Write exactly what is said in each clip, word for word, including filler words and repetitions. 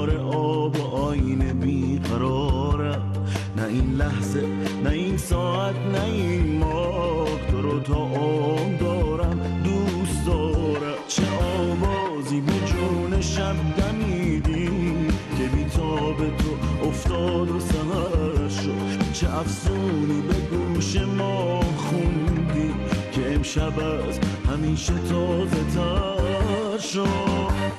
کنار آب و آینه بیقرارم. نه این لحظه نه این ساعت نه این ماه تو رو تا عمر دارم دوست دارم. چه آوازی به جون شب دمیدی که بی تاب تو افتاد و سهر شد. چه افسونی به گوش ما خوندی که امشب از همیشه تازه تر شد.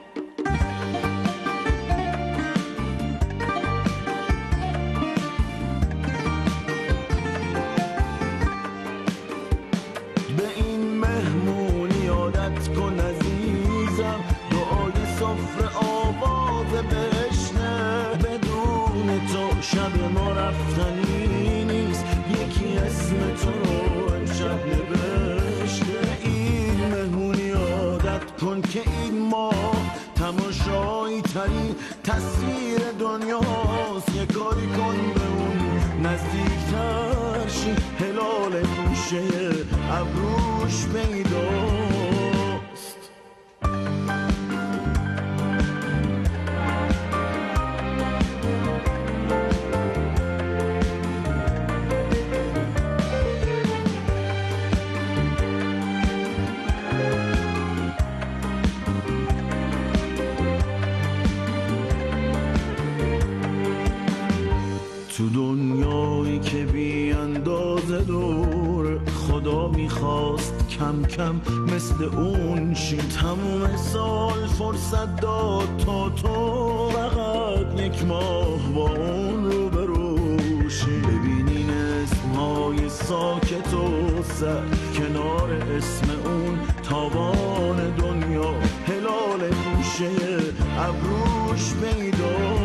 شب ما رفتنی نیست، یکی اسم تو رو امشب نوشته. این مهمونی عادت کن که این ما تماشایی ترین تصویر دنیاست. یه کاری کن به اون نزدیکتر شی، هلال گوشه ابروش پیداست. تو دنیایی که بی اندازه دور، خدا میخواست کم کم مثل اون شی. تموم سال فرصت داد تا تو فقط یک ماه با اون رو بروشی. ببینین اسمهای ساکت و سر کنار اسم اون تاوان دنیا، هلال گوشه ابروش پیدا.